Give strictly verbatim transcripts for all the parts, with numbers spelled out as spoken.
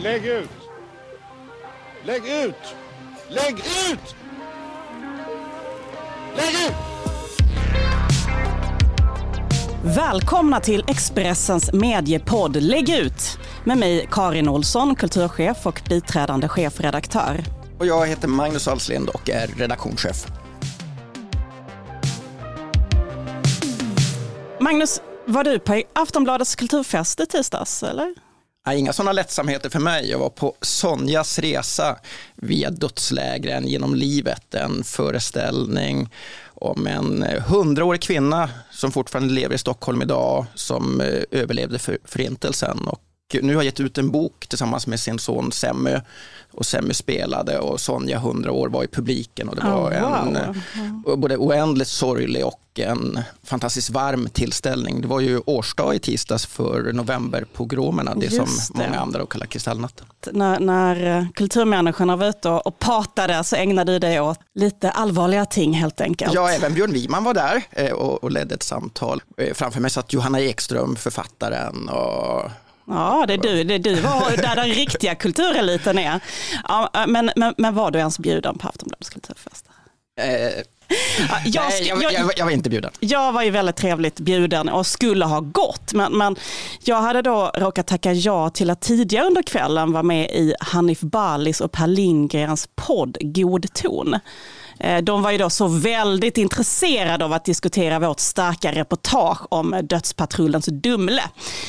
Lägg ut! Lägg ut! Lägg ut! Lägg ut! Välkomna till Expressens mediepodd Lägg ut! Med mig Karin Olsson, kulturchef och biträdande chefredaktör. Och jag heter Magnus Alslind och är redaktionschef. Magnus, var du på Aftonbladets kulturfest i tisdags, eller? Nej, inga sådana lättsamheter för mig. Jag var på Sonjas resa via dödslägren genom livet. En föreställning om en hundraårig kvinna som fortfarande lever i Stockholm idag, som överlevde för förintelsen. Och nu har gett ut en bok tillsammans med sin son Semmy. Och Semmy spelade och Sonja, hundra år, var i publiken. Och det var oh, wow. en både oändligt sorglig och en fantastiskt varm tillställning. Det var ju årsdag i tisdags för novemberpogromerna, det som det. många andra kallar kristallnatten. När, när kulturmänniskorna var ute och pratade så ägnade du dig åt lite allvarliga ting helt enkelt. Ja, även Björn Wiman var där och, och ledde ett samtal. Framför mig satt Johanna Ekström, författaren, och... Ja, det är du, det är du var där den riktiga kultureliten är. Ja, men, men, men var du ens bjuden på Aftonbladets kulturfest? Eh, jag, nej, jag, jag, jag var inte bjuden. Jag var ju väldigt trevligt bjuden och skulle ha gått. Men, men jag hade då råkat tacka ja till att tidigare under kvällen vara med i Hanif Balis och Per Lindgrens podd God ton. De var ju då så väldigt intresserade av att diskutera vårt starka reportage om dödspatrullens Dumle.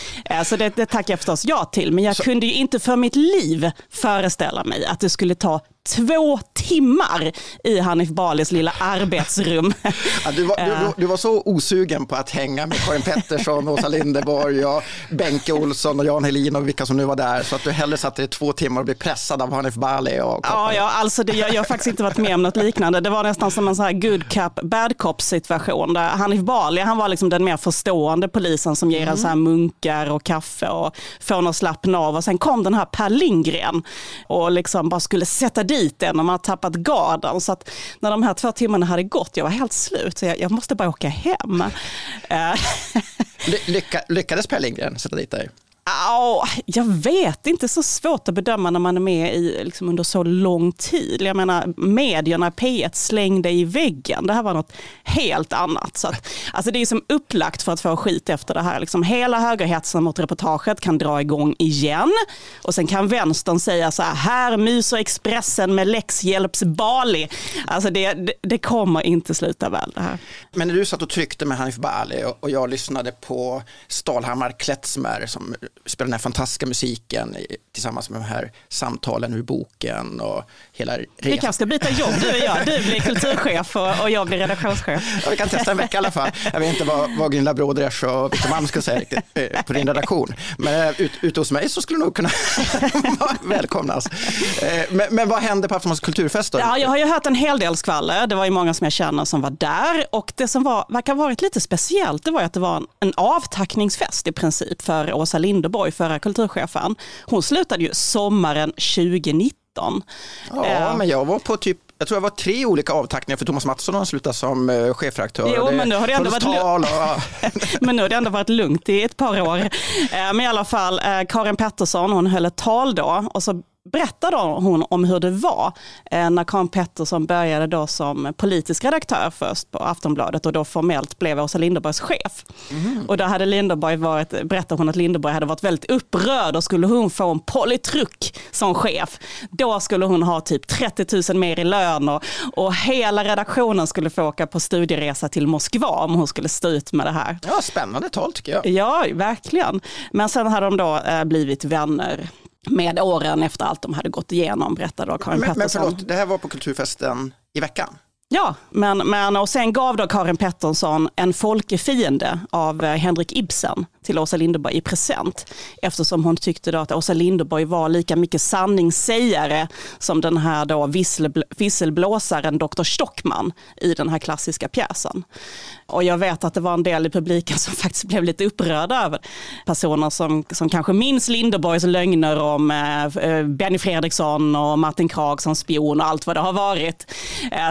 Så det, det tackar jag förstås ja till. Men jag så... kunde ju inte för mitt liv föreställa mig att det skulle ta två timmar i Hanif Balis lilla arbetsrum. Ja, du, var, du, du var så osugen på att hänga med Karin Pettersson, Åsa Linderborg och Benke Olsson och Jan Helin och vilka som nu var där, så att du hellre satt i två timmar och blev pressad av Hanif Bali. Och ja, ja, alltså det, jag, jag har faktiskt inte varit med om något liknande. Det var nästan som en så här good cop, bad cop situation där Hanif Bali, han var liksom den mer förstående polisen som ger mm. en så här munkar och kaffe och får någon slappna av, och sen kom den här Per Lindgren och liksom bara skulle sätta dit en och man har tappat garden, så att när de här två timmarna hade gått, jag var helt slut, så jag, jag måste bara åka hem. Lycka, lyckades Per Lindgren sätta dit dig? Ja, jag vet inte, så svårt att bedöma när man är med i, liksom under så lång tid. Jag menar, medierna P ett slängde i väggen. Det här var något helt annat. Så att, alltså det är som upplagt för att få skit efter det här. Liksom hela högerhetsen mot reportaget kan dra igång igen. Och sen kan vänstern säga så här, här myser Expressen med läxhjälps Bali. Alltså det, det, det kommer inte sluta väl det här. Men när du satt och tryckte med Hanif Bali och, och jag lyssnade på Stalhammar Kletsmer som spelar den här fantastiska musiken tillsammans med de här samtalen ur boken och hela resan. Vi kanske ska byta jobb, du och jag. Du blir kulturchef och, och jag blir redaktionschef. Ja, vi kan testa en vecka i alla fall. Jag vet inte vad, vad Gunilla Broders och Victor Malm skulle säga riktigt eh, på din redaktion. Men ut, ute hos mig så skulle nog kunna välkomnas. Eh, men, men vad hände på Aftonbladets kulturfest då? Ja, jag har ju hört en hel del skvaller. Det var ju många som jag känner som var där. Och det som var, verkar ha varit lite speciellt, det var att det var en, en avtackningsfest i princip för Åsa Linderborg, förra kulturchefen. Hon slutade ju sommaren tjugonitton. Ja, eh. men jag var på typ, jag tror jag var tre olika avtackningar för Thomas Mattsson, han slutade som uh, chefredaktör. Jo, men nu har det ändå varit lugnt. Och... men nu har det ändå varit lugnt i ett par år. Eh, men i alla fall, eh, Karin Pettersson, hon höll ett tal då, och så berättade hon om hur det var eh, när Karin Pettersson började då som politisk redaktör först på Aftonbladet och då formellt blev Åsa Linderborgs chef. Mm. Och då hade Linderborg varit, berättade hon att Linderborg hade varit väldigt upprörd, och skulle hon få en politruk som chef, då skulle hon ha typ trettio tusen mer i lön och, och hela redaktionen skulle få åka på studieresa till Moskva om hon skulle stå ut med det här. Ja, spännande tal tycker jag. Ja, verkligen. Men sen hade de då eh, blivit vänner med åren efter allt de hade gått igenom, berättade då Karin men, Pettersson. Men förlåt, det här var på kulturfesten i veckan? Ja, men, men och sen gav då Karin Pettersson en folkefiende av Henrik Ibsen till Åsa Linderborg i present, eftersom hon tyckte då att Åsa Linderborg var lika mycket sanningssägare som den här då visselbl- visselblåsaren doktor Stockman i den här klassiska pjäsen. Och jag vet att det var en del i publiken som faktiskt blev lite upprörda över personer som, som kanske minns Linderborgs lögner om eh, Benny Fredriksson och Martin Krag som spion och allt vad det har varit. Eh, så att det var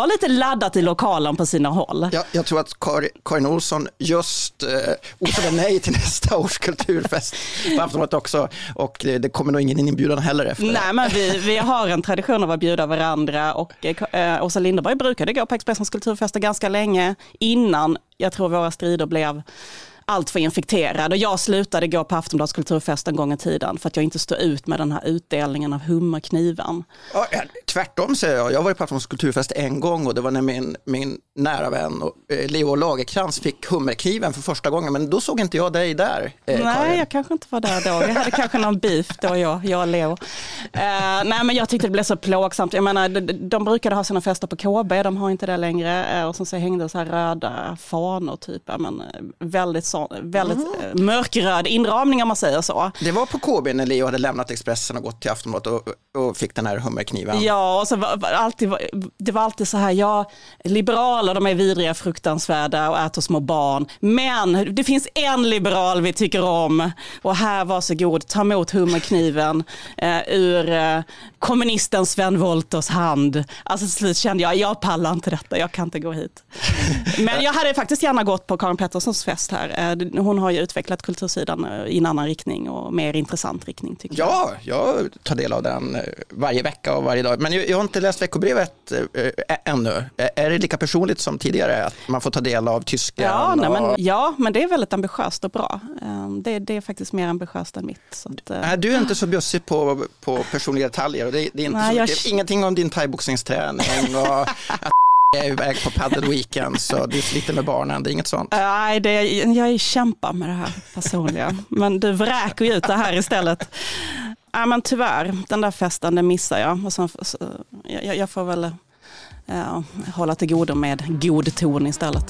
lite laddat i lokalen på sina håll. Jag, jag tror att Kar, Karin Olsson just eh, osade nej till nästa års kulturfest på Aftonbladet också, och det, det kommer nog ingen inbjudan heller efter. Nej, men vi, vi har en tradition av att bjuda varandra, och eh, Åsa Linderborg brukade gå på Expressens kulturfester ganska länge innan jag tror våra strider blev allt för infekterad. Och jag slutade gå på Aftonbladets kulturfest en gång i tiden för att jag inte stod ut med den här utdelningen av hummerkniven. Ja, tvärtom säger jag. Jag var på Aftonbladets kulturfest en gång, och det var när min, min nära vän Leo Lagerkrans fick hummerkniven för första gången, men då såg inte jag dig där. Eh, nej, Karin. jag kanske inte var där då. Vi hade kanske någon beef då, jag, jag och Leo. Eh, nej, men jag tyckte det blev så plågsamt. Jag menar, de, de brukade ha sina fester på K B, de har inte det längre. Eh, och så hängde så här röda fanor typ, men väldigt så väldigt mm. mörkröd inramning om man säger så. Det var på K B när Leo hade lämnat Expressen och gått till Aftonbladet och, och fick den här hummerkniven. Ja, och så var, var alltid, det var alltid så här, ja, liberaler, de är vidriga, fruktansvärda och äter små barn. Men det finns en liberal vi tycker om, och här, varsågod, ta emot hummerkniven eh, ur eh, kommunisten Sven Wolters hand. Alltså till slut kände jag, jag pallar inte detta, jag kan inte gå hit. Men jag hade faktiskt gärna gått på Karin Petterssons fest här. Hon har ju utvecklat kultursidan i en annan riktning och mer intressant riktning, tycker jag. Ja, jag tar del av den varje vecka och varje dag. Men jag, jag har inte läst veckobrevet äh, ännu. Är det lika personligt som tidigare att man får ta del av Tyskland? Ja, nej, och... men, ja men det är väldigt ambitiöst och bra. Det, det är faktiskt mer ambitiöst än mitt. Så att, äh, du är inte så bjussig på, på personliga detaljer. Och det, det är inte nej, så mycket, jag... ingenting om din thaiboxningsträning och att jag är iväg på paddle weekend, så du sliter med barnen, det är inget sånt. Nej, det, jag är kämpar med det här personliga. Men du vräker ju ut det här istället. Ja, men tyvärr, den där festen, den missar jag. Och så, så, jag, jag får väl ja, hålla till godo med god ton istället.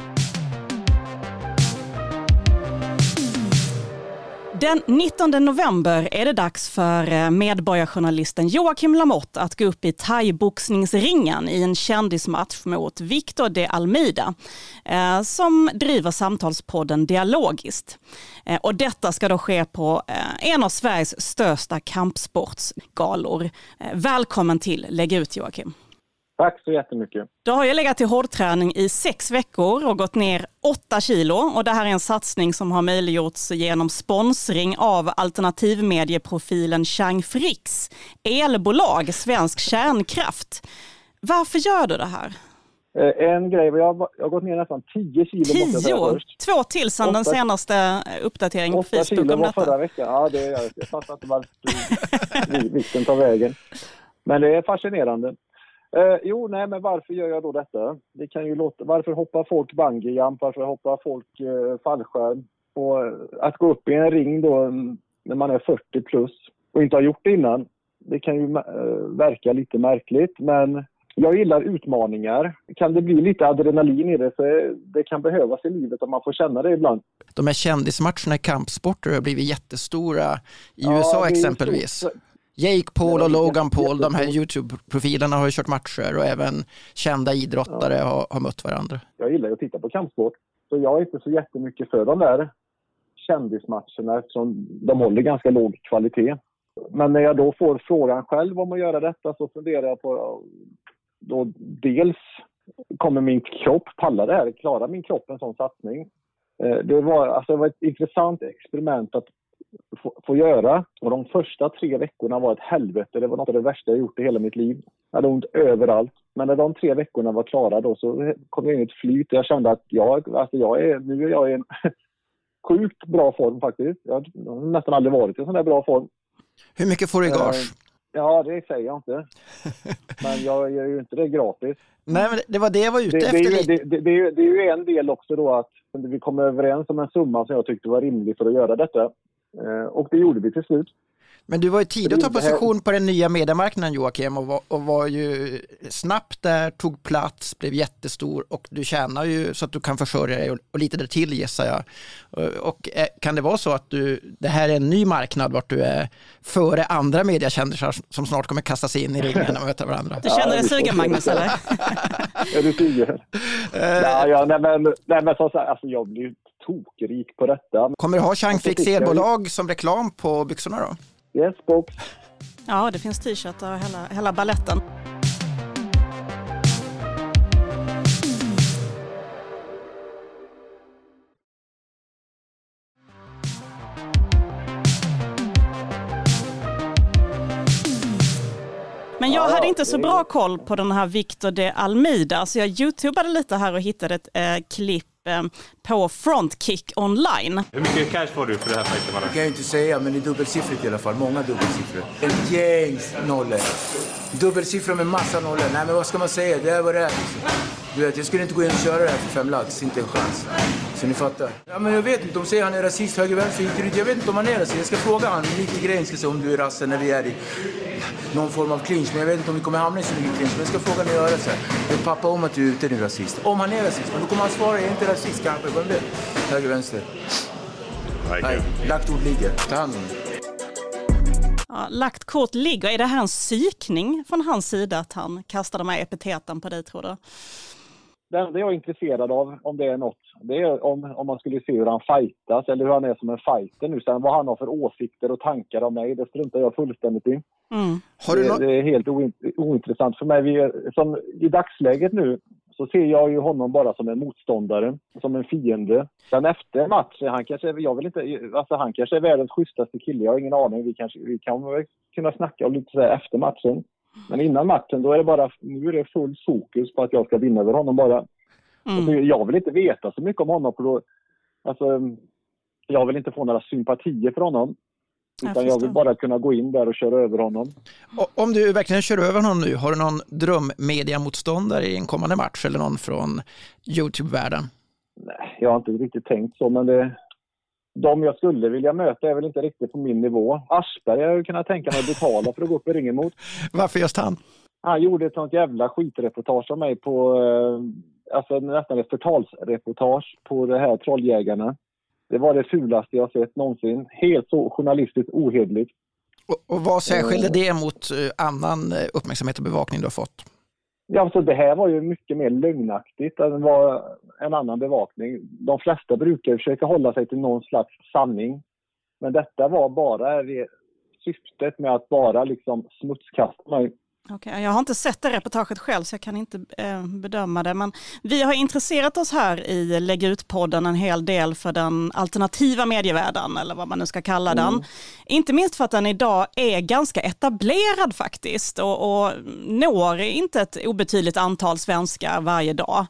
Den nittonde november är det dags för medborgarjournalisten Joakim Lamotte att gå upp i thai-boxningsringen i en kändismatch mot Victor de Almeida eh, som driver samtalspodden Dialogiskt. Eh, och detta ska då ske på eh, en av Sveriges största kampsportsgalor. Eh, välkommen till Lägg ut, Joakim. Tack så jättemycket. Du har ju legat i hårdträning i sex veckor och gått ner åtta kilo. Och det här är en satsning som har möjliggjorts genom sponsring av alternativmedieprofilen Chang Fricks elbolag Svensk Kärnkraft. Varför gör du det här? En grej, jag har, jag har gått ner nästan tio kilo. Tio? Två till sedan åtta, den senaste uppdateringen på Facebook om detta. åtta kilo var förra veckan. Ja, det är jag fattar inte varför vikten tar vägen. Men det är fascinerande. Eh, jo, nej, men varför gör jag då detta? Det kan ju låta, varför hoppar folk bungyjump, varför hoppar folk eh, fallskärm? Och att gå upp i en ring då när man är fyrtio plus och inte har gjort det innan, det kan ju eh, verka lite märkligt, men jag gillar utmaningar. Kan det bli lite adrenalin i det, så det kan behövas i livet om man får känna det ibland. De här kändismatcherna i kampsporter har blivit jättestora i ja, U S A exempelvis. Jake Paul och Logan Paul, de här YouTube-profilerna har ju kört matcher och även kända idrottare ja. har, har mött varandra. Jag gillar att titta på kampsport, så jag är inte så jättemycket för de där kändismatcherna eftersom de håller ganska låg kvalitet. Men när jag då får frågan själv om att göra detta, så funderar jag på då dels kommer min kropp palla det här, klarar min kropp en sån satsning? Det var, alltså det var ett intressant experiment att få, få göra, och de första tre veckorna var ett helvete. Det var något av det värsta jag gjort i hela mitt liv. Jag hade ont överallt. Men när de tre veckorna var klara då, så kom jag in i ett flyt. Jag kände att jag, alltså jag är, nu är jag i en sjukt bra form faktiskt. Jag har nästan aldrig varit i en sån där bra form. Hur mycket får du i gage? Ja, det säger jag inte. Men jag gör ju inte det gratis. Nej, men det var det jag var ute det, efter. Det är, ju, det, det, det, är ju, det är ju en del också då att vi kom överens om en summa som jag tyckte var rimlig för att göra detta. Och det gjorde vi till slut. Men du var ju tidigt att ta position på den nya mediemarknaden, Joakim, och var, och var ju snabbt där, tog plats, blev jättestor, och du tjänar ju så att du kan försörja dig och, och lite där till, gissar jag. Och, och kan det vara så att du, det här är en ny marknad vart du är före andra mediekändisar som snart kommer kasta sig in i ringen och möta varandra? Du känner dig sugen, Magnus, eller? Är du sugen? nej, ja, nej, men, nej, men så, alltså, jag blir tokrik på detta. Kommer du ha Chang Fricks elbolag som reklam på byxorna då? Yes, box. Ja, det finns t-shirt och hela, hela balletten. Men jag Ja, hade inte så det- bra koll på den här Victor de Almeida, så jag youtubade lite här och hittade ett eh, klipp eh, på Frontkick online. Hur mycket cash får du för det här fighten, mannen? Det kan jag inte säga, men det är dubbelsiffrigt i alla fall. Många dubbelsiffror. En gäng nollor. Dubbelsiffror med massa nollor. Nej, men vad ska man säga? Det är vad det är. Du vet, jag skulle inte gå in och köra det här för fem lax. Inte en chans. Så ni fattar. Ja, men jag vet inte. De säger han är rasist, höger, vänster, hit och dit. Jag vet inte om han är rasist. Jag ska fråga han lite grejer. Ska se om du är rassen när vi är i någon form av clinch. Men jag vet inte om vi kommer hamna i så mycket clinch. Men jag ska fråga när jag gör det så här. Vet pappa om att du är ute, din rasist? Om han är rasist. Men då kommer han svara, jag är inte rasist kanske. Vem vet? Höger, vänster. Nej, lagt ord ligger. Ta hand om det. Ja, lagt kort ligger. Är det här en psykning från hans sida att han kastar de här epiteten på dig, tror du? Det enda jag är intresserad av, om det är något, det är om, om man skulle se hur han fightas eller hur han är som en fighter nu. Sen vad han har för åsikter och tankar om mig, det struntar jag fullständigt i. Mm. Har du det, nå- det är helt oint- ointressant för mig. Vi är, som, I dagsläget nu så ser jag ju honom bara som en motståndare, som en fiende. Sen efter matchen, han kanske, jag vill inte, alltså han kanske är världens schysstaste kille, jag har ingen aning. Vi, kanske, vi kan väl kunna snacka lite så här efter matchen. Men innan matchen, då är det bara, nu är det full fokus på att jag ska vinna över honom bara. Mm. Och jag vill inte veta så mycket om honom, för då, alltså, jag vill inte få några sympatier för honom. Jag Utan jag vill förstår. bara kunna gå in där och köra över honom. O- Om du verkligen kör över honom nu, har du någon drömmediamotståndare i en kommande match eller någon från YouTube-världen? Nej, jag har inte riktigt tänkt så, men det, de jag skulle vilja möta är väl inte riktigt på min nivå. Aschberg jag hade kunnat tänka mig att betala för att gå upp i ringen mot. Varför just han? Han gjorde ett sånt jävla skitreportage om mig på, eh, alltså nästan ett förtalsreportage på det här Trolljägarna. Det var det fulaste jag sett någonsin. Helt så journalistiskt ohederligt. Och, och vad särskilde det mot eh, annan eh, uppmärksamhet och bevakning du har fått? Ja, alltså det här var ju mycket mer lögnaktigt än vad en annan bevakning. De flesta brukar försöka hålla sig till någon slags sanning. Men detta var bara det, syftet med att bara liksom smutskasta mig. Okej, jag har inte sett det reportaget själv så jag kan inte eh, bedöma det. Men vi har intresserat oss här i Lägg ut-podden en hel del för den alternativa medievärlden, eller vad man nu ska kalla Mm. den. Inte minst för att den idag är ganska etablerad faktiskt och, och når inte ett obetydligt antal svenskar varje dag.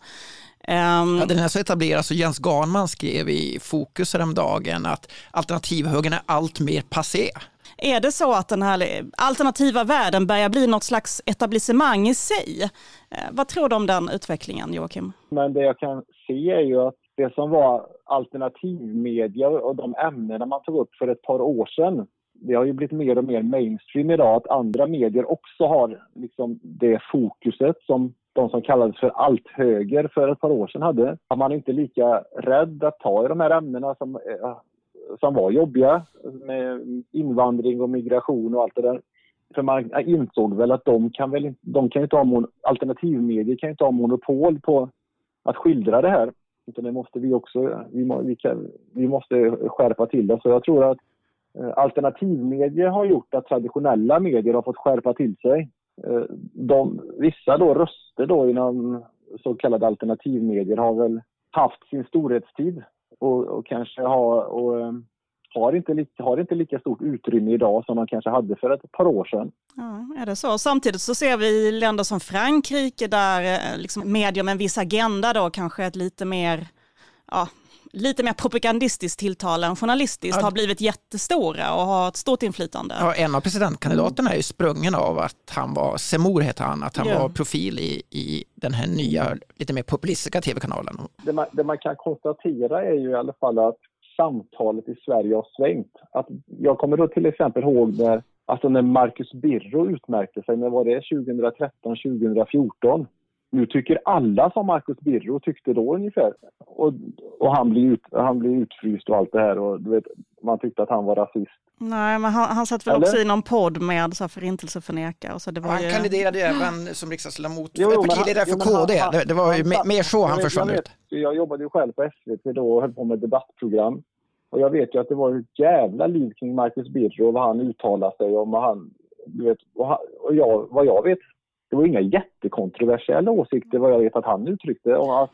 Um, Ja, den är så etablerad så Jens Garnman skrev i Fokus häromdagen att alternativhögern är allt mer passé. Är det så att den här alternativa världen börjar bli något slags etablissemang i sig? Eh, vad tror du om den utvecklingen, Joakim? Men det jag kan se är ju att det som var alternativmedia och de ämnena man tog upp för ett par år sedan, det har ju blivit mer och mer mainstream idag, att andra medier också har liksom det fokuset som de som kallades för althöger för ett par år sedan hade. Att man inte är lika rädd att ta i de här ämnena som, eh, som var jobbiga med invandring och migration och allt det där. För man insåg väl att de kan väl de kan ju inte ha mon- alternativmedier kan ju inte ha monopol på att skildra det här. Utan det måste vi också, vi, må, vi, kan, vi måste skärpa till det. Så jag tror att eh, alternativmedier har gjort att traditionella medier har fått skärpa till sig. Eh, de, vissa då röster då inom så kallade alternativmedier har väl haft sin storhetstid och, och kanske har, och, eh, har, inte lika, har inte lika stort utrymme idag som de kanske hade för ett par år sedan. Ja, är det så? Samtidigt så ser vi länder som Frankrike där eh, liksom medier med en viss agenda då kanske ett lite mer, ja, lite mer propagandistiskt tilltal än journalistiskt Ja. har blivit jättestora och har ett stort inflytande. Ja, en av presidentkandidaterna är ju sprungen av att han var, Semur heter han, att han Ja. var profil i, i den här nya, lite mer populistiska tv-kanalen. Det man, det man kan konstatera är ju i alla fall att samtalet i Sverige har svängt. Att jag kommer då till exempel ihåg när, alltså när Marcus Birro utmärkte sig, när var det tjugohundratretton tjugohundrafjorton. Nu tycker alla som Marcus Birro tyckte då ungefär. Och, och han blir ut, han blir utfryst och allt det här. Och du vet, man tyckte att han var rasist. Nej, men han, han satt väl Eller? också i någon podd med så här förintelseförnekare. Så det var Han ju... kandiderade ju även som riksdagsledamot, Jo, jo, men han- partiledare för jo, men han- K D. han- Det, det var ju han- mer, mer så han Jag vet- försvann jag ut. vet, Jag jobbade ju själv på S V T då och höll på med debattprogram. Och jag vet ju att det var ett jävla liv kring Marcus Birro och vad han uttalade sig om. Och han, du vet, och, han, och jag, vad jag vet, det var inga jättekontroversiella åsikter vad jag vet att han uttryckte. Och alltså,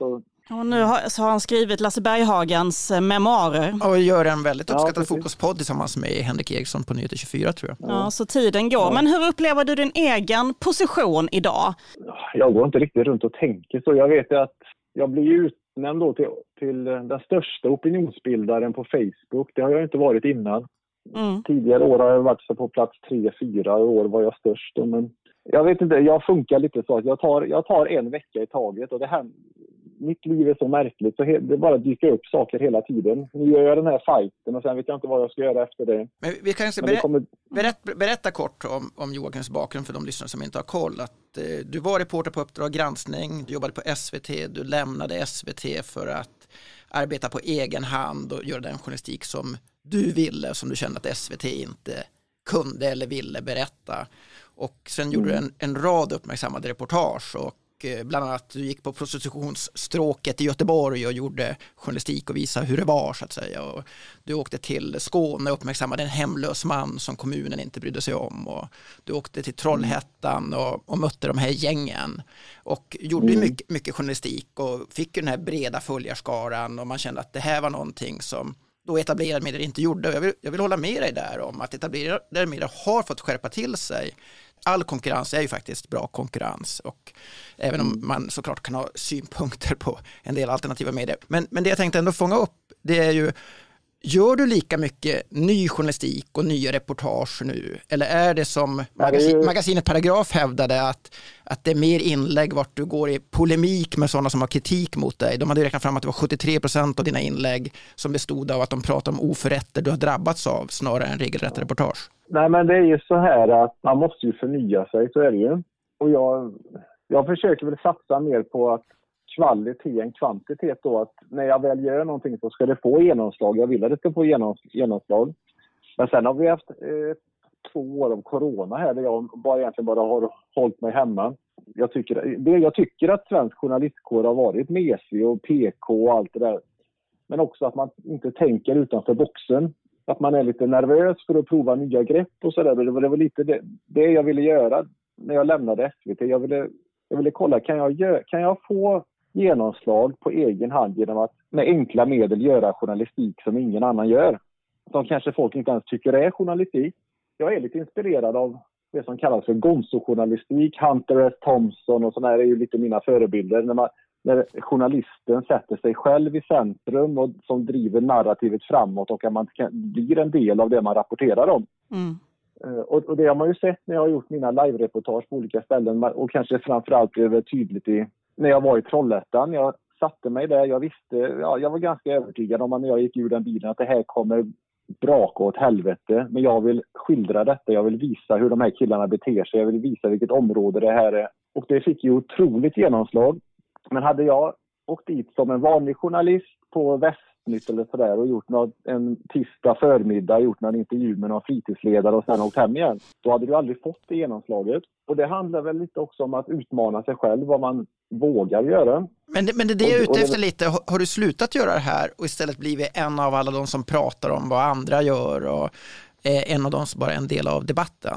Och nu har, så har han skrivit Lasse Berghagens memoarer. Och gör en väldigt uppskattad Ja, fotbollspodd tillsammans med Henrik Eriksson på Nyheter tjugofyra, tror jag. Ja, så tiden går. Men hur upplever du din egen position idag? Jag går inte riktigt runt och tänker så. Jag vet att jag blir utnämnd då till, till den största opinionsbildaren på Facebook. Det har jag inte varit innan. Mm. Tidigare år har jag varit så på plats tre, fyra år var jag störst. Men jag vet inte, jag funkar lite så att jag tar, jag tar en vecka i taget. Och det här, mitt liv är så märkligt så det bara dyker upp saker hela tiden. Nu gör jag den här fighten och sen vet jag inte vad jag ska göra efter det. Men vi kan ju berä- kommer... berätta, berätta kort om, om Joakims bakgrund för de lyssnare som inte har koll. Att, eh, du var reporter på Uppdrag granskning, du jobbade på S V T, du lämnade S V T för att arbeta på egen hand och göra den journalistik som du ville, som du kände att S V T inte kunde eller ville berätta. Och sen mm. gjorde du en, en rad uppmärksammade reportage och bland annat du gick på prostitutionsstråket i Göteborg och gjorde journalistik och visade hur det var så att säga. Och du åkte till Skåne och uppmärksammade en hemlös man som kommunen inte brydde sig om. Och du åkte till Trollhättan och, och mötte de här gängen och gjorde mm. mycket, mycket journalistik och fick den här breda följarskaran och man kände att det här var någonting som då etablerade medier inte gjorde. Jag vill, jag vill hålla med dig där om att etablerade medier har fått skärpa till sig. All konkurrens är ju faktiskt bra konkurrens och även om man såklart kan ha synpunkter på en del alternativa medier. Men, men det jag tänkte ändå fånga upp, det är ju, gör du lika mycket ny journalistik och nya reportage nu? Eller är det som magasin, magasinet Paragraf hävdade att, att det är mer inlägg vart du går i polemik med sådana som har kritik mot dig? De hade räknat fram att det var sjuttiotre procent av dina inlägg som bestod av att de pratar om oförrätter du har drabbats av snarare än regelrätta reportage. Nej, men det är ju så här att man måste ju förnya sig, så är det ju. Och jag, jag försöker väl satsa mer på att kvalitet än kvantitet då. Att när jag väl gör någonting så ska det få genomslag. Jag vill att det ska få genomslag. Men sen har vi haft eh, två år av corona här där jag bara, egentligen bara har hållit mig hemma. Jag tycker, det, jag tycker att svensk journalistkår har varit mesig och P K och allt det där. Men också att man inte tänker utanför boxen. Att man är lite nervös för att prova nya grepp och sådär. Det var, det var lite det, det jag ville göra när jag lämnade S V T. Jag ville, jag ville kolla, kan jag, gör, kan jag få genomslag på egen hand genom att med enkla medel göra journalistik som ingen annan gör? Som kanske folk inte ens tycker är journalistik. Jag är lite inspirerad av det som kallas för gonzo-journalistik. Hunter S. Thompson och sådär är ju lite mina förebilder. När, man, när journalisten sätter sig själv i centrum och som driver narrativet framåt och att man blir en del av det man rapporterar om. Mm. Och, och det har man ju sett när jag har gjort mina live-reportage på olika ställen och kanske framförallt blev det tydligt i, när jag var i Trollhättan. Jag satte mig där, jag visste, ja, jag var ganska övertygad om att när jag gick ur den bilen att det här kommer braka åt helvete. Men jag vill skildra detta, jag vill visa hur de här killarna beter sig, jag vill visa vilket område det här är. Och det fick ju otroligt genomslag. Men hade jag åkt dit som en vanlig journalist på Västnytt eller sådär och gjort något, en tisdag förmiddag, gjort någon intervju med någon fritidsledare och sen åkt hem igen, då hade du aldrig fått det genomslaget. Och det handlar väl lite också om att utmana sig själv, vad man vågar göra. Men det, men det är det jag är ute efter lite. Har, har du slutat göra det här och istället blivit en av alla de som pratar om vad andra gör och är en av dem som bara är en del av debatten?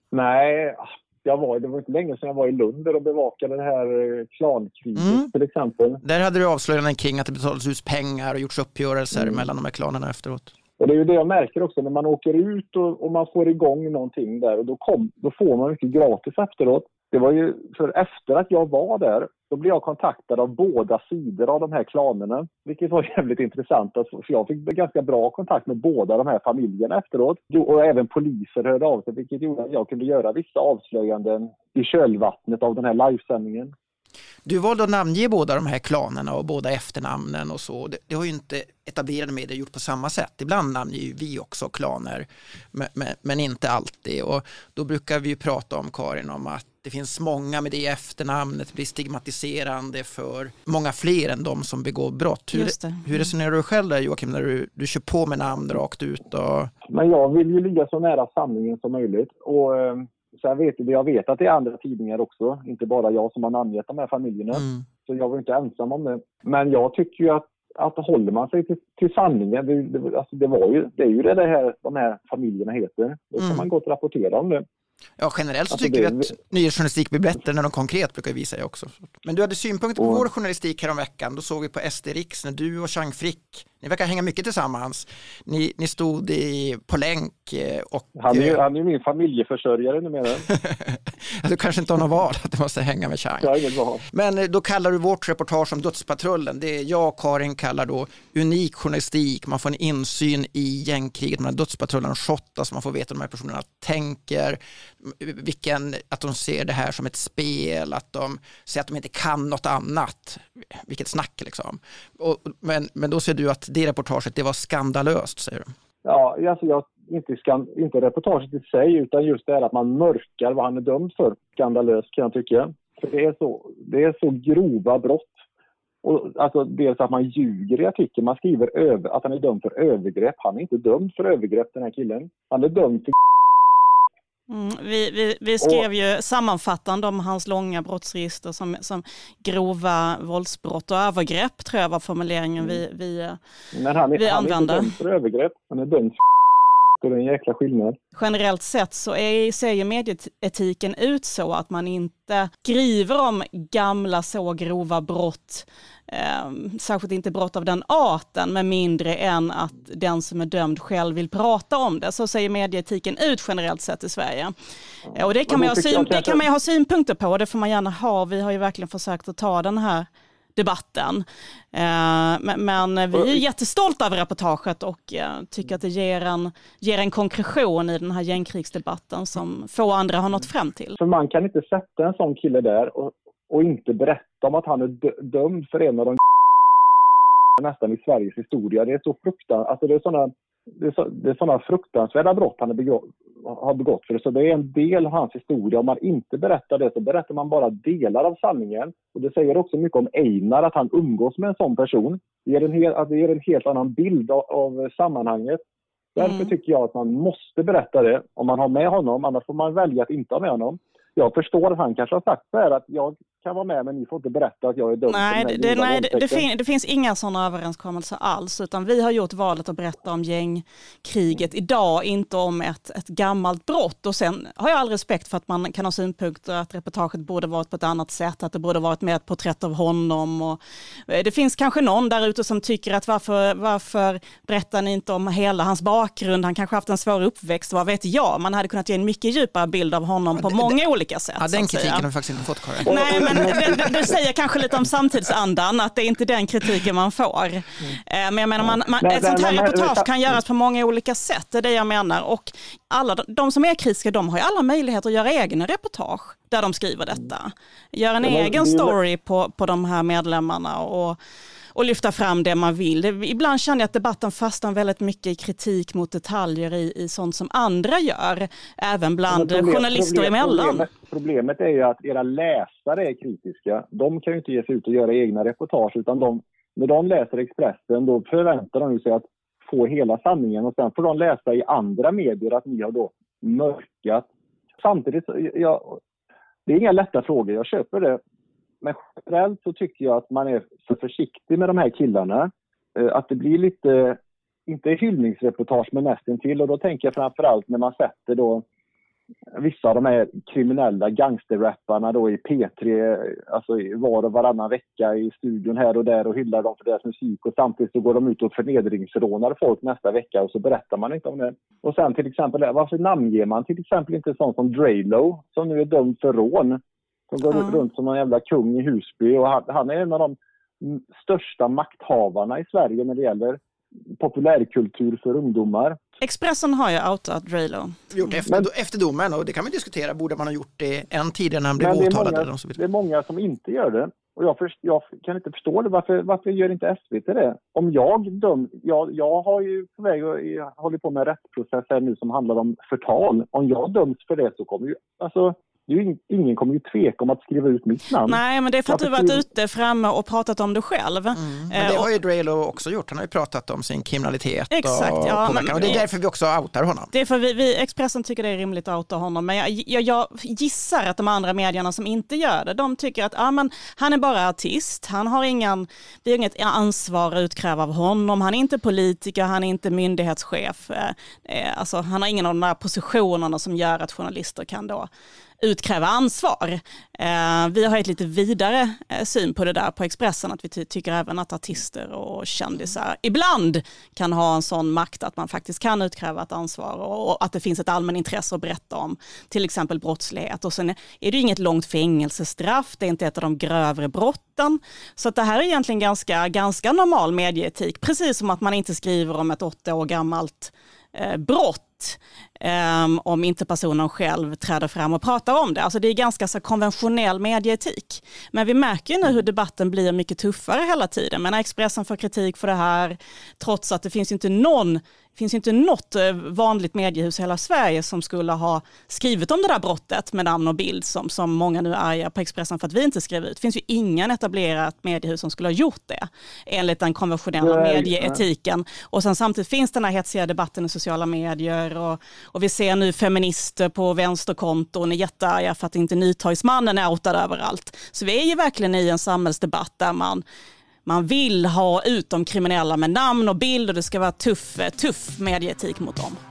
Nej, jag var, det var inte länge sedan jag var i Lund och bevakade det här klankriget mm. till exempel. Där hade du avslöjanden kring att det betalades ut pengar och gjorts uppgörelser mm. mellan de här klanerna efteråt. Och det är ju det jag märker också när man åker ut och, och man får igång någonting där och då, kom, då får man mycket gratis efteråt. Det var ju för efter att jag var där, då blev jag kontaktad av båda sidor av de här klanerna. Vilket var jävligt intressant, för jag fick ganska bra kontakt med båda de här familjerna efteråt. Och även poliser hörde av sig, vilket gjorde att jag kunde göra vissa avslöjanden i kölvattnet av den här livesändningen. Du valde att namnge båda de här klanerna och båda efternamnen och så. Det, det har ju inte etablerade medier gjort på samma sätt. Ibland namnger ju vi också klaner, men, men, men inte alltid. Och då brukar vi ju prata om, Karin, om att det finns många med det efternamnet blir stigmatiserande för många fler än de som begår brott. Hur, hur resonerar du själv där, Joakim, när du, du kör på med namn rakt ut? Och... Men jag vill ju ligga så nära sanningen som möjligt. Och... Sen vet jag, jag vet att det är andra tidningar också, inte bara jag som har namngett de här familjerna. Mm. Så jag var inte ensam om det. Men jag tycker ju att, att håller man sig till, till sanningen, det, det, alltså det, var ju, det är ju det, det här, de här familjerna heter. Då kan mm. man gott rapportera om det. Ja, generellt så Alltså tycker det- vi att nyhetsjournalistik blir bättre när de konkret brukar visa det också. Men du hade synpunkter på Och- vår journalistik här om veckan. Då såg vi på S D Riks när du och Chang Frick, ni verkar hänga mycket tillsammans. Ni, ni stod i, på länk eh, och... Han är ju eh, han är ju min familjeförsörjare numera. du kanske inte har något val att du måste hänga med Chang. Jag har inget val. Men eh, då kallar du vårt reportage om Dödspatrullen. Det är jag och Karin kallar då unik journalistik. Man får en insyn i gängkriget mellan Dödspatrullen och Shotta, så man får veta hur de här personerna tänker, vilken, att de ser det här som ett spel, att de säger att de inte kan något annat. Vilket snack liksom. Och, men, men då ser du att det reportaget, det var skandalöst, säger du. Ja, alltså jag, inte, skan, inte reportaget i sig, utan just det här att man mörkar vad han är dömd för. Skandalöst kan jag tycka. För det är så, det är så grova brott. Och alltså dels att man ljuger i artikeln. Man skriver över, att han är dömd för övergrepp. Han är inte dömd för övergrepp, den här killen. Han är dömd för... Mm, vi, vi, vi skrev ju sammanfattande om hans långa brottsregister som, som grova våldsbrott och övergrepp, tror jag var formuleringen vi, vi, Men han är, vi han är inte använder. dömd för övergrepp. Han är dömd för... Och det är en jäkla skillnad. Generellt sett så är, ser ju medieetiken ut så att man inte skriver om gamla så grova brott, eh, särskilt inte brott av den arten, med mindre än att den som är dömd själv vill prata om det. Så ser medieetiken ut generellt sett i Sverige. Eh, och det kan, man ju ha syn, det kan man ju ha synpunkter på, det får man gärna ha. Vi har ju verkligen försökt att ta den här debatten. Eh, men, men vi är jättestolta över reportaget och eh, tycker att det ger en, ger en konkretion i den här gängkrigsdebatten som få andra har nått fram till. För man kan inte sätta en sån kille där och, och inte berätta om att han är dö- dömd för en av de nästan i Sveriges historia. Det är så fruktan, alltså det är såna, det är så, det är såna fruktansvärda brott han är begå, har begått för det. Så det är en del av hans historia. Om man inte berättar det så berättar man bara delar av sanningen. Och det säger också mycket om Einar, att han umgås med en sån person. Det ger en, hel, att det ger en helt annan bild av, av sammanhanget. Därför Mm. tycker jag att man måste berätta det om man har med honom. Annars får man välja att inte ha med honom. Jag förstår att han kanske har sagt så här att jag kan vara med men ni får inte berätta att jag är dömd. Nej, för det, den det, här grova nej det, det, våldtäkten. fin, det finns inga sådana överenskommelser alls, utan vi har gjort valet att berätta om gängkriget idag, inte om ett, ett gammalt brott. Och sen har jag all respekt för att man kan ha synpunkter att reportaget borde varit på ett annat sätt, att det borde varit med ett porträtt av honom. Och det finns kanske någon där ute som tycker att varför, varför berättar ni inte om hela hans bakgrund? Han kanske haft en svår uppväxt, vad vet jag? Man hade kunnat ge en mycket djupare bild av honom på det- många olika sätt. Ja, så den att säga. kritiken har vi faktiskt inte fått, Karin. Nej, men det, det, det säger kanske lite om samtidsandan, att det är inte den kritiken man får. Mm. Men jag menar, man, man, Nej, ett sånt här nej, men- reportage kan göras på många olika sätt, det är det jag menar. Och alla de, de som är kritiska, de har ju alla möjligheter att göra egna reportage där de skriver detta. Göra en Ja, men egen det är ju- story på, på de här medlemmarna och och lyfta fram det man vill. Det, ibland känner jag att debatten fastnar väldigt mycket i kritik mot detaljer i, i sånt som andra gör, även bland Men problem- journalister problem- emellan. Problemet, problemet är ju att era läsare är kritiska. De kan ju inte ge sig ut och göra egna reportage, utan de, när de läser Expressen då förväntar de sig att få hela sanningen, och sen får de läsa i andra medier att ni har då mörkat. Samtidigt, jag, det är inga lätta frågor, jag köper det. Men generellt så tycker jag att man är för försiktig med de här killarna. Eh, Att det blir lite, inte hyllningsreportage men nästan till. Och då tänker jag framförallt när man sätter då vissa av de här kriminella gangsterrapparna då i P tre, alltså var och varannan vecka i studion här och där och hyllar dem för deras musik. Och samtidigt så går de ut och förnedringsrånar folk nästa vecka och så berättar man inte om det. Och sen till exempel, varför namnger man till exempel inte sån som Drelo som nu är dömd för rån? Som går Ja. runt som en jävla kung i Husby. Och han, han är en av de mm, största makthavarna i Sverige när det gäller populärkultur för ungdomar. Expressen har ju outat Drelo. Gjort efter, Men- efter domen, och det kan man diskutera. Borde man ha gjort det en tidigare när han blev Men det är, åtalad? många, Eller så det vidare. är många som inte gör det. Och jag, först, jag kan inte förstå det. Varför, varför gör inte S V T det? Om jag döm, jag, jag har ju på väg och jag håller på med en rättsprocess här nu som handlar om förtal. Om jag döms för det så kommer ju... Alltså, det är ju, ingen kommer ju tveka om att skriva ut mitt namn. Nej, men det är för att jag du varit ute framme och pratat om det själv. Mm. Men det har ju Drelo också gjort. Han har ju pratat om sin kriminalitet. Exakt, och ja, påverkan. Och det är därför vi också outar honom. Det är för vi, vi Expressen tycker det är rimligt att outa honom. Men jag, jag, jag gissar att de andra medierna som inte gör det, de tycker att ah, men, han är bara artist. Han har ingen, vi har inget ansvar att utkräva av honom. Han är inte politiker, han är inte myndighetschef. Eh, alltså, han har ingen av de där positionerna som gör att journalister kan då utkräva ansvar. Eh, vi har ett lite vidare eh, syn på det där på Expressen, att vi ty- tycker även att artister och kändisar ibland kan ha en sån makt att man faktiskt kan utkräva ett ansvar och, och att det finns ett allmän intresse att berätta om till exempel brottslighet. Och sen är det inget långt fängelsestraff, det är inte ett av de grövre brotten. Så att det här är egentligen ganska, ganska normal medieetik, precis som att man inte skriver om ett åtta år gammalt eh, brott Um, om inte personen själv träder fram och pratar om det. Alltså det är ganska så konventionell medieetik. Men vi märker ju nu hur debatten blir mycket tuffare hela tiden. Men Expressen får kritik för det här, trots att det finns inte någon Det finns inte något vanligt mediehus i hela Sverige som skulle ha skrivit om det där brottet med namn och bild som, som många nu är arga på Expressen för att vi inte skrev ut. Det finns ju ingen etablerat mediehus som skulle ha gjort det enligt den konventionella Nej, medieetiken. Och sen samtidigt finns den här hetsiga debatten i sociala medier och, och vi ser nu feminister på vänsterkonton är jättearga för att inte Nytorgsmannen är outad överallt. Så vi är ju verkligen i en samhällsdebatt där man Man vill ha ut de kriminella med namn och bild och det ska vara tuff, tuff medieetik mot dem.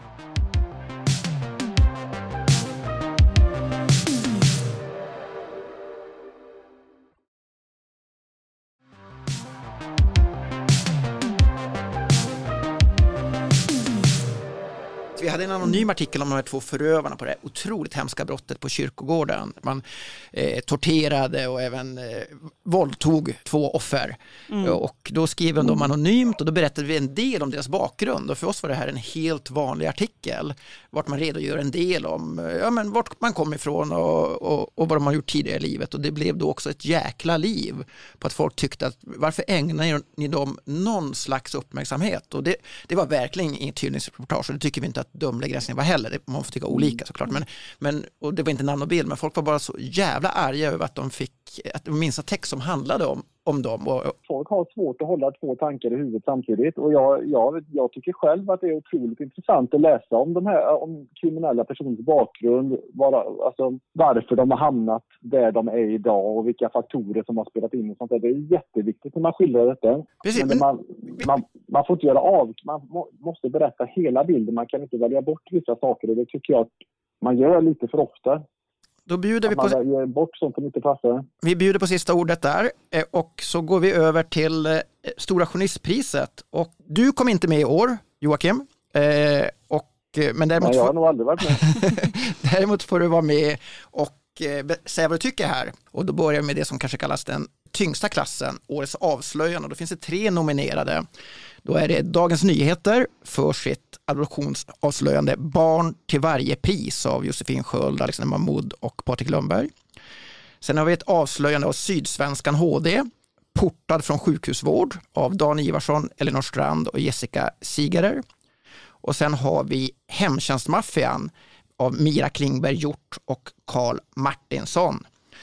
Vi hade en anonym artikel om de här två förövarna på det otroligt hemska brottet på kyrkogården. Man eh, torterade och även eh, våldtog två offer. Mm. Och då skrev de anonymt och då berättade vi en del om deras bakgrund. Och för oss var det här en helt vanlig artikel. Vart man redogör en del om ja, men vart man kom ifrån och, och, och vad de har gjort tidigare i livet. Och det blev då också ett jäkla liv på att folk tyckte att varför ägnar ni dem någon slags uppmärksamhet? Och det, det var verkligen inget hyllningsreportage och det tycker vi inte att dömläggränsningen var heller. Det, man får tycka olika såklart. Men, men, och det var inte namn och bild, men folk var bara så jävla arga över att de fick att det var minsta text som handlade om, om dem. Och, folk har svårt att hålla två tankar i huvudet samtidigt och jag, jag, jag tycker själv att det är otroligt intressant att läsa om de här om kriminella personers bakgrund, var, alltså, varför de har hamnat där de är idag och vilka faktorer som har spelat in och sånt där. Det är jätteviktigt när man skildrar detta. Precis, men man, man, man får inte göra av, man må, måste berätta hela bilden, man kan inte välja bort vissa saker och det tycker jag att man gör lite för ofta. Då bjuder vi på... Man ger bort sånt som inte passar. Vi bjuder på sista ordet där och så går vi över till Stora Journalistpriset. Och du kom inte med i år, Joakim. Eh, och, men däremot Nej, jag har får... nog aldrig varit med. Däremot får du vara med och eh, säga vad du tycker här. Och då börjar vi med det som kanske kallas den tyngsta klassen, årets avslöjande. Och då finns det tre nominerade. Då är det Dagens Nyheter för sitt adoptionsavslöjande Barn till varje pris av Josefin Sköld, Alexander Mahmoud och Patrik Lundberg. Sen har vi ett avslöjande av Sydsvenskan H D, Portad från sjukhusvård av Dan Ivarsson, Elinor Strand och Jessica Sigerer. Och sen har vi Hemtjänstmaffian av Mira Klingberg Hjort och Karl Martinsson.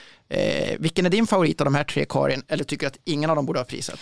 Eh, vilken är din favorit av de här tre, Karin? Eller tycker att ingen av dem borde ha priset?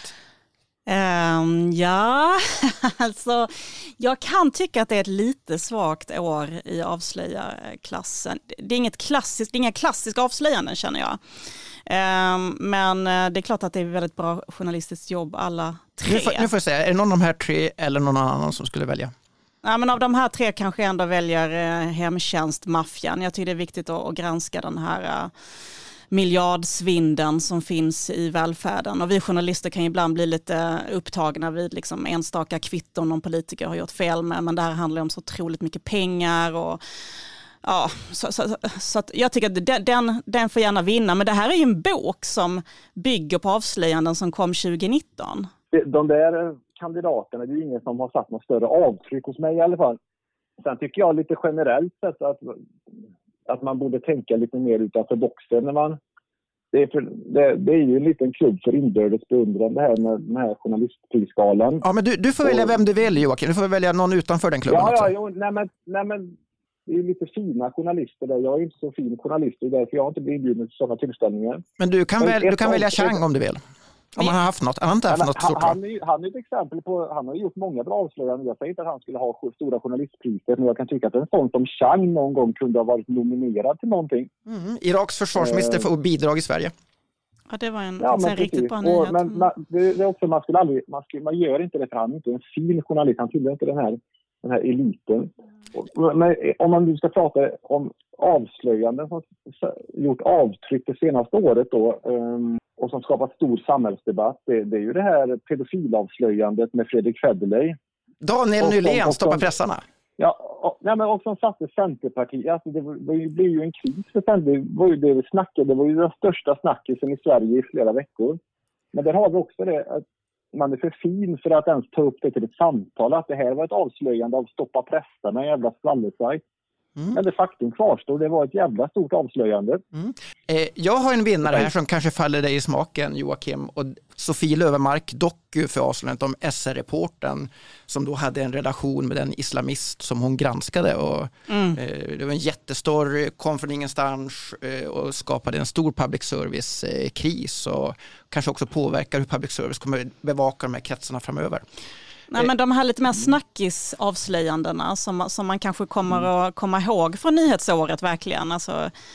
Um, ja, alltså jag kan tycka att det är ett lite svagt år i avslöjarklassen. Det är inget klassiskt, det är inga klassiska avslöjanden känner jag. Um, men det är klart att det är väldigt bra journalistiskt jobb alla tre. Nu får, nu får jag säga, är det någon av de här tre eller någon annan som skulle välja? Ja, men av de här tre kanske jag ändå väljer eh, Hemtjänstmaffian. Jag tycker det är viktigt att, att granska den här eh, miljardsvindeln som finns i välfärden. Och vi journalister kan ibland bli lite upptagna vid liksom enstaka kvitton om politiker har gjort fel med. Men det här handlar om så otroligt mycket pengar och ja, så, så, så att jag tycker att den, den får gärna vinna. Men det här är ju en bok som bygger på avslöjanden som kom tjugonitton. De där kandidaterna, det är ingen som har satt något större avtryck hos mig i alla fall. Sen tycker jag lite generellt sett att, att man borde tänka lite mer utanför boxen när man... Det är, för, det, det är ju en liten klubb för inbördes beundran det här med den här journalistprisgalan. Ja, men du, du får välja vem du vill, Joakim. Du får välja någon utanför den klubben ja, också. Ja, jo, nej men, nej men det är lite fina journalister där. Jag är inte så fin journalist, därför jag har inte blivit inbjuden till sådana tillställningar. Men du kan, väl, du kan välja Chang om du vill. Om han har haft något. Han har inte haft han, något stort. Han, han, han är ett exempel på, han har gjort många bra avslöjanden. Jag säger inte att han skulle ha stora journalistpriser, men jag kan tycka att en sån som Chang någon gång kunde ha varit nominerad till någonting. Mm, Iraks försvarsminister får bidrag i Sverige. Ja, det var en, ja, en riktigt bra nyhet. Men man, det, det är också, man skulle aldrig, man, skulle, man gör inte det för han är inte en fin journalist. Han tillhör inte den här, den här eliten. Men om man nu ska prata om avslöjanden som gjort avtryck det senaste året då, um, och som skapat stor samhällsdebatt, det, det är ju det här pedofilavslöjandet med Fredrik Federley. Daniel Nylén, stoppa pressarna. Ja, och, nej, men också satte Centerpartiet, alltså det, var, det blev ju en kris för Centerpartiet, det var ju det vi snackade, det var ju den största snackisen i Sverige i flera veckor. Men där har vi också det att man är för fin för att ens ta upp det till ett samtal, att det här var ett avslöjande av stoppa pressarna, en jävla skvallersajt. Mm. Men det faktum kvarstår, det var ett jävla stort avslöjande. Mm. Eh, jag har en vinnare här som kanske faller dig i smaken, Joakim, och Sofie Löfvemark doku för avslöjandet om S R-reporten som då hade en relation med den islamist som hon granskade. Och, mm. eh, det var en jättestor, kom från ingenstans eh, och skapade en stor public service-kris eh, och kanske också påverkar hur public service kommer bevaka de här kretsarna framöver. Nej, men de här lite mer snackis-avslöjandena som, som man kanske kommer mm. att komma ihåg från nyhetsåret verkligen. Alltså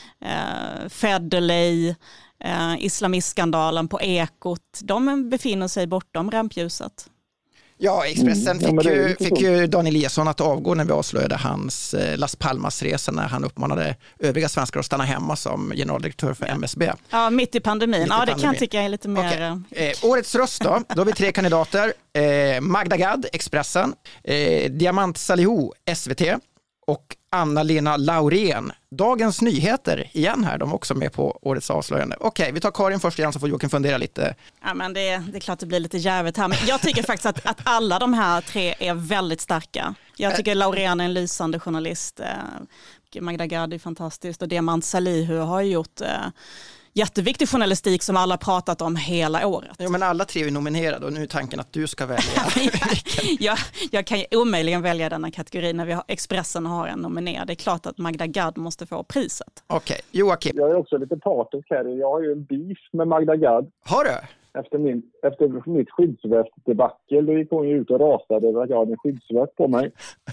eh, Federley, eh, islamistskandalen på Ekot, de befinner sig bortom rampljuset. Ja, Expressen mm. fick, ju, fick ju Daniel Eliasson att avgå när vi avslöjade hans eh, Las Palmas-resa när han uppmanade övriga svenskar att stanna hemma som generaldirektör för M S B. Ja, mitt i pandemin. Mitt i ja, det pandemin. kan jag tycka är lite mer... Okay. Eh, årets röst då, då har vi tre kandidater. Eh, Magda Gad, Expressen, eh, Diamant Salihu, S V T och Anna-Lena Laurén, Dagens Nyheter igen här, de är också med på årets avslöjande. Okej, okay, vi tar Karin först igen så får Joakim fundera lite. Ja, men det, det är klart det blir lite jävligt här, men jag tycker faktiskt att, att alla de här tre är väldigt starka. Jag tycker Laurén är en lysande journalist, Magda Gad är fantastiskt och Diamant Salihu har gjort jätteviktig journalistik som alla pratat om hela året. Ja, men alla tre är nominerade och nu är tanken att du ska välja. jag, jag kan ju omöjligen välja denna kategori när vi har, Expressen har en nominerad. Det är klart att Magda Gad måste få priset. Okej, okay. Joakim. Jag är också lite partisk här. Jag har ju en beef med Magda Gad. Har du? Efter, min, efter mitt skyddsvästdebacle, då gick hon ju ut och rasade över att jag hade en skyddsväst på mig.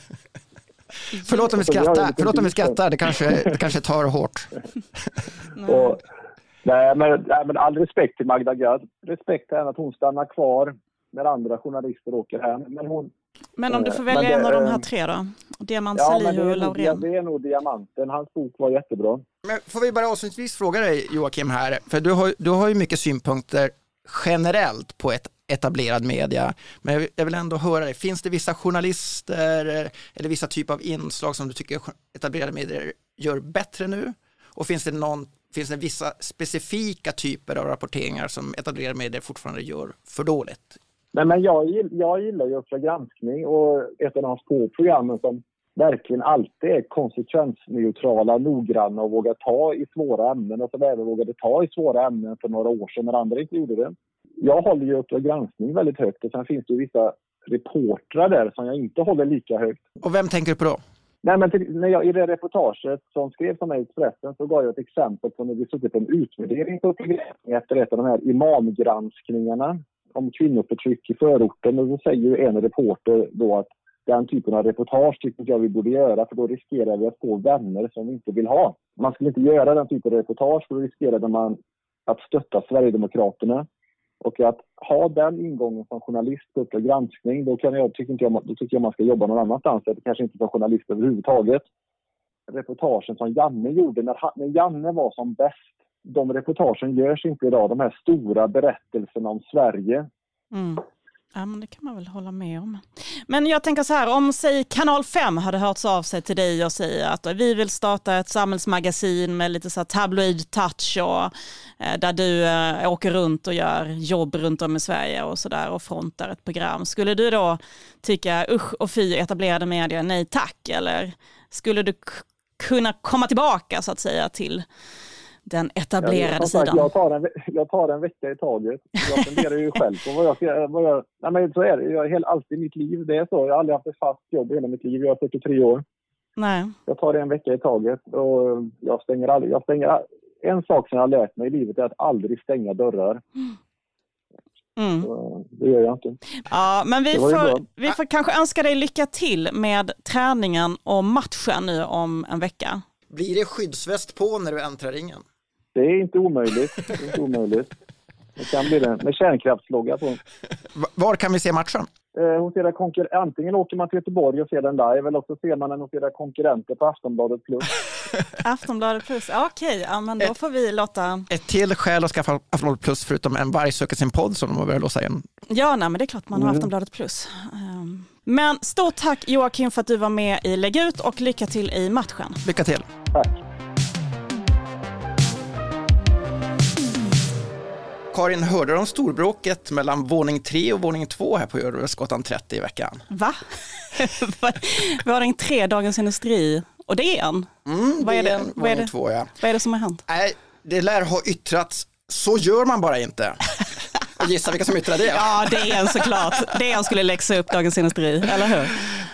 Förlåt om vi skrattar, Förlåt om vi skrattar. Det kanske, det kanske tar hårt. och, nej, men, nej, men all respekt till Magda Gad. Respekt till henne att hon stannar kvar när andra journalister åker hem. Men, hon, men om du får välja det, en av de här tre då? Diamant, ja, Salihu och Laurén. Det är nog Diamanten. Hans bok var jättebra. Men får vi bara avslutningsvis fråga dig, Joakim, här. För du har, du har ju mycket synpunkter generellt på ett etablerad media. Men jag vill ändå höra dig. Finns det vissa journalister eller vissa typer av inslag som du tycker etablerade medier gör bättre nu? Och finns det någon Finns det vissa specifika typer av rapporteringar som etablerade medier fortfarande gör för dåligt? Nej, men jag, jag gillar ju också granskning och ett av de få programmen som verkligen alltid är konsekvensneutrala, noggranna och vågar ta i svåra ämnen och som även vågade ta i svåra ämnen för några år sedan när andra inte gjorde det. Jag håller ju upp granskning väldigt högt och sen finns det ju vissa reportrar där som jag inte håller lika högt. Och vem tänker du på då? Nej, men till, när jag, i det reportaget som skrevs om mig i Expressen så gav jag ett exempel på när vi suttit på en utvärdering på efter ett av de här imamgranskningarna om kvinnoförtryck i förorten. Och så säger ju en reporter då att den typen av reportage tycker jag vi borde göra för då riskerar vi att få vänner som vi inte vill ha. Man skulle inte göra den typen av reportage för då riskerar man att stötta Sverigedemokraterna. Och att ha den ingången som journalist på Uppdrag granskning, då, kan jag, tycker inte jag, då tycker jag man ska jobba någon annanstans. Det kanske inte som journalist överhuvudtaget. Reportagen som Janne gjorde när, när Janne var som bäst, de reportagen görs inte idag. De här stora berättelserna om Sverige. Mm. Ja, men det kan man väl hålla med om. Men jag tänker så här, om säg Kanal fem hade hört av sig till dig och säger att vi vill starta ett samhällsmagasin med lite så här tabloid touch och eh, där du eh, åker runt och gör jobb runt om i Sverige och sådär och frontar ett program. Skulle du då tycka usch och fy etablerade medier, nej tack? Eller skulle du k- kunna komma tillbaka så att säga till den etablerade jag, sidan? Jag tar, en, jag tar en vecka i taget. Jag funderar ju själv på vad jag ska... Vad jag, nej men så är det. Jag är helt, alltid i mitt liv. Det är så. Jag har aldrig haft ett fast jobb i hela mitt liv. Jag är fyrtiotre år. Nej. Jag tar det en vecka i taget och jag stänger aldrig. Jag stänger, en sak som jag har lärt mig i livet är att aldrig stänga dörrar. Mm. Så det gör jag inte. Ja, men vi får, vi får kanske önska dig lycka till med träningen och matchen nu om en vecka. Blir det skyddsväst på när du äntrar ringen? Det är inte omöjligt. Det är inte omöjligt. Det kan bli det med kärnkraftslogga på. Var kan vi se matchen? Eh, hon ser där konkur- Antingen åker man till Göteborg och ser den live, eller så ser man den hos era konkurrenter på Aftonbladet Plus. Aftonbladet Plus, okej. Okay, ja, men då får vi låta... Ett till skäl att skaffa Aftonbladet Plus förutom en varg söker sin podd som de har börjat låsa in. Ja, nej, men det är klart man har Mm. Aftonbladet Plus. Um, men stort tack Joakim för att du var med i Lägg ut och lycka till i matchen. Lycka till. Tack. Karin, hörde du om storbråket mellan våning tre och våning två här på Göteborgsgatan trettio i veckan? Va? Våning tre, Dagens Industri. Och det är en? Mm, vad, är det, en, vad, är det, två, ja. vad är det som har hänt? Nej, det lär ha yttrats. Så gör man bara inte. Och gissa vilka som yttrar det. Ja, det är en såklart. Det är en skulle läxa upp Dagens Industri, eller hur?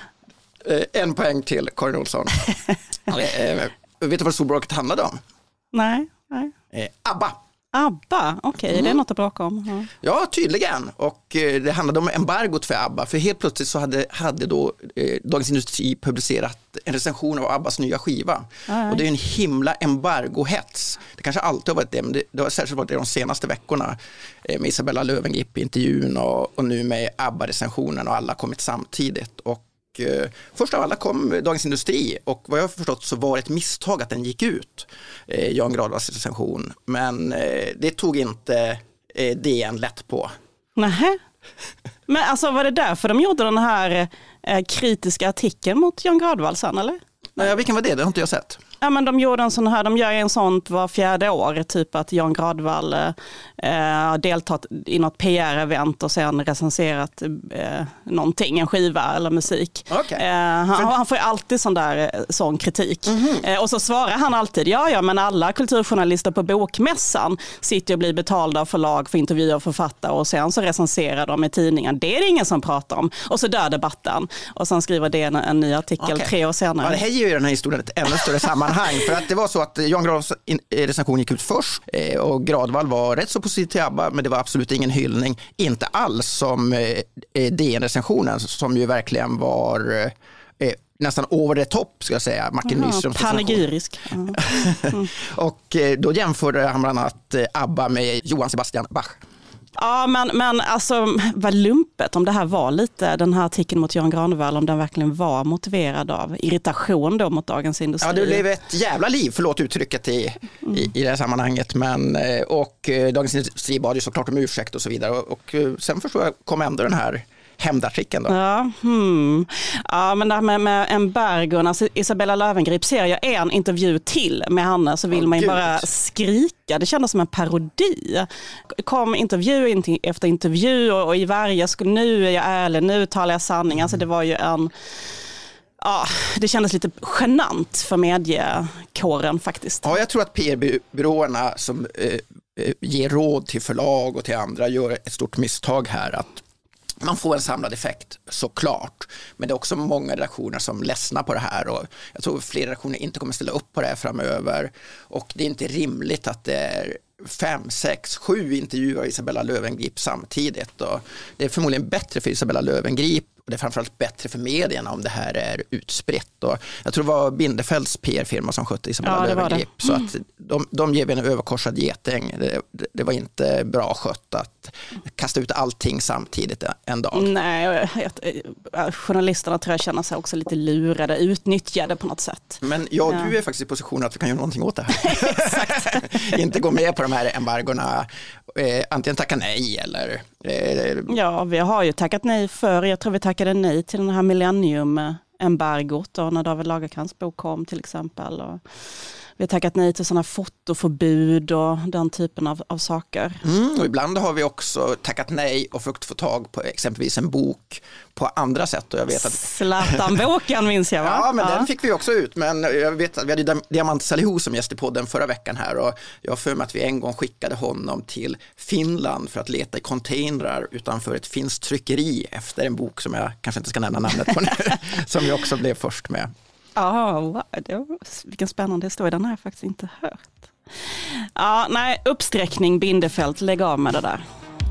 Eh, en poäng till Karin Olsson. eh, vet du vad storbråket handlade om? Nej, nej. Eh, ABBA. ABBA, okej, okay, mm. Det är något att bråka om. Ja, ja tydligen. Och eh, det handlade om embargot för ABBA. För helt plötsligt så hade, hade då eh, Dagens Industri publicerat en recension av ABBAs nya skiva. Aj. Och det är en himla embargohets. Det kanske alltid har varit det, men det, det har särskilt varit det de senaste veckorna. Eh, med Isabella Löwengrip i intervjun och, och nu med ABBA-recensionen, och alla kommit samtidigt. Och eh, först av alla kom Dagens Industri, och vad jag har förstått så var det ett misstag att den gick ut, eh, Jan Gradvalls recension. Men eh, det tog inte eh, D N lätt på. Nähä. Men alltså var det därför de gjorde den här eh, kritiska artikeln mot Jan Gradvall sen, eller? Nej, vilken var det? Det har inte jag sett. Ja, men de gjorde en sån här, de gör en sånt var fjärde år, typ att Jan Gradvall eh, deltagit i något P R-event och sen recenserat eh, någonting, en skiva eller musik. Okay. Eh, han, han får ju alltid sån där sån kritik. Mm-hmm. Eh, och så svarar han alltid, ja ja, men alla kulturjournalister på Bokmässan sitter och blir betalda av förlag för intervjuer och författare, och sen så recenserar de i tidningen. Det är det ingen som pratar om. Och så dör debatten. Och sen skriver det en, en ny artikel okay. tre år senare. Ja, det här ger ju den här historien ett ännu större sammanhang. För att det var så att Jan Gradvalls recension gick ut först, och Gradvall var rätt så positiv till ABBA, men det var absolut ingen hyllning, inte alls som D N-recensionen, som ju verkligen var eh, nästan over the top, ska jag säga. Martin ja, Nyströms panegyrisk. Mm. Mm. Och då jämförde han bland annat ABBA med Johann Sebastian Bach. Ja, men, men alltså vad lumpet om det här var lite, den här artikeln mot Jan Gradvall, om den verkligen var motiverad av irritation då mot Dagens Industri. Ja, det blev ett jävla liv, förlåt uttrycket i, mm. i, i det här sammanhanget. Men, och Dagens Industri bad ju såklart om ursäkt och så vidare. Och, och sen förstår jag, kom ändå den här hämndartikeln då. Ja, hmm. ja, men det här med, med embargon, alltså Isabella Löwengrip, ser jag en intervju till med henne så vill oh, man ju Gud. bara skrika. Det kändes som en parodi. Kom intervju efter intervju och, och i varje, nu är jag ärlig, nu talar jag sanning. Alltså det var ju en... Ja, det kändes lite genant för mediekåren faktiskt. Ja, jag tror att P R-byråerna som eh, ger råd till förlag och till andra gör ett stort misstag här, att man får en samlad effekt, såklart. Men det är också många redaktioner som ledsnar på det här, och jag tror fler redaktioner inte kommer ställa upp på det här framöver. Och det är inte rimligt att det är fem, sex, sju intervjuer av Isabella Löwengrip samtidigt. Och det är förmodligen bättre för Isabella Löwengrip, och det är framförallt bättre för medierna om det här är utspritt. Och jag tror det var Bindefelds P R-firma som skötte Isabella ja, Löwengrip. Så att de, de ger en överkorsad geting. Det, det, det var inte bra skött att kasta ut allting samtidigt en dag. Nej, jag, jag, journalisterna tror jag känner sig också lite lurade, utnyttjade på något sätt. Men ja, ja. du är faktiskt i position att vi kan göra någonting åt det här. Exakt. Inte gå med på de här embargorna. Eh, antingen tacka nej eller... Eh, ja, vi har ju tackat nej för. Jag tror vi tackade nej till den här Millennium-embargot då, när David Lagercrantz bok kom till exempel. Och vi har tackat nej till sådana fotoförbud och den typen av, av saker. Mm, och ibland har vi också tackat nej och försökt få tag på exempelvis en bok på andra sätt. Och jag vet att... Zlatan-boken minns jag, va? Ja, men ja. den fick vi också ut. Men jag vet att vi hade Diamant Salihu som gäst i podden förra veckan här. Och jag har för mig att vi en gång skickade honom till Finland för att leta i containrar utanför ett finskt tryckeri efter en bok som jag kanske inte ska nämna namnet på nu. Som vi också blev först med. Ja, wow, det var, vilken spännande historia, den har jag faktiskt inte hört. Ja, nej, uppsträckning, Bindefält, lägg av med det där.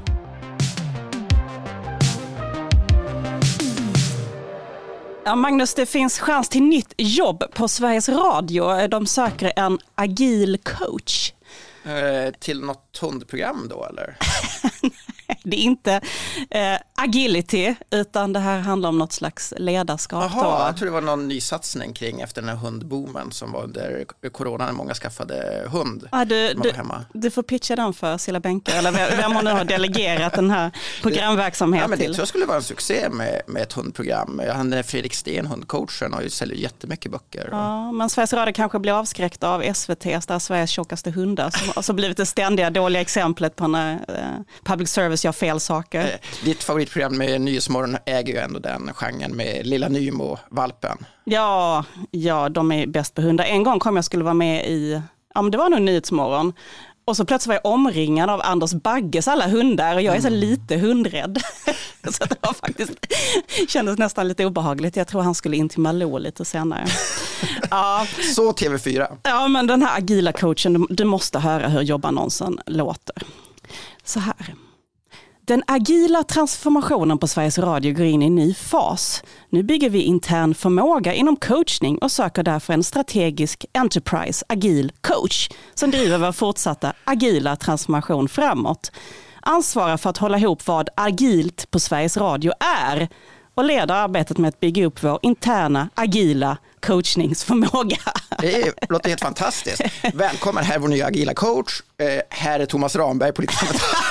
Ja, Magnus, det finns chans till nytt jobb på Sveriges Radio. De söker en agil coach. Eh, till något hundprogram då, eller? Det är inte eh, agility, utan det här handlar om något slags ledarskap. Jaha, jag tror det var någon ny satsning kring efter den här hundboomen som var under corona när många skaffade hund. Ja, du, du, du får pitcha den för Silla Bänker, eller vem hon nu har delegerat den här programverksamheten ja, men det till. tror jag skulle vara en succé med, med ett hundprogram. Han Fredrik Sten, hundcoachen, har ju säljer jättemycket böcker. Ja, men Sveriges Radio kanske blir avskräckt av S V T, där Sveriges tjockaste hundar, som har blivit det ständiga dåliga exemplet på när eh, public service gör fel saker. Eh, ditt favoritprogram med Nyhetsmorgon äger ju ändå den genren med Lilla Nymo-valpen. Ja, ja, de är bäst på hundar. En gång kom jag skulle vara med i, ja men det var nog Nyhetsmorgon. Och så plötsligt var jag omringad av Anders Bagges alla hundar och jag är så lite hundrädd. Så det var faktiskt, kändes nästan lite obehagligt. Jag tror han skulle in till Malou lite senare. Ja. Så T V fyra. Ja, men den här agila coachen, du, du måste höra hur jobbannonsen låter. Så här. Den agila transformationen på Sveriges Radio går in i en ny fas. Nu bygger vi intern förmåga inom coachning och söker därför en strategisk enterprise agil coach som driver vår fortsatta agila transformation framåt. Ansvarar för att hålla ihop vad agilt på Sveriges Radio är och leder arbetet med att bygga upp vår interna agila coachningsförmåga. Det är, låter helt fantastiskt. Välkommen, här är vår nya agila coach. Eh, här är Thomas Ramberg, politisk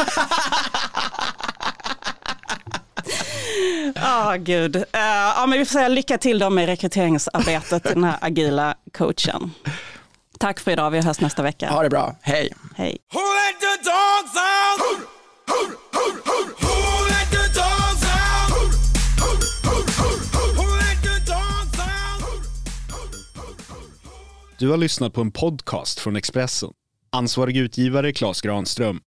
Ja, oh, gud. Uh, ja, men vi får säga lycka till då med rekryteringsarbetet till den här agila coachen. Tack för idag, vi hörs nästa vecka. Ha det bra, hej. Hej. Who let the dogs out? Who, who, who, who, who let the dogs out? Who, who, who, who, who let the dogs out? Du har lyssnat på en podcast från Expressen. Ansvarig utgivare Claes Granström.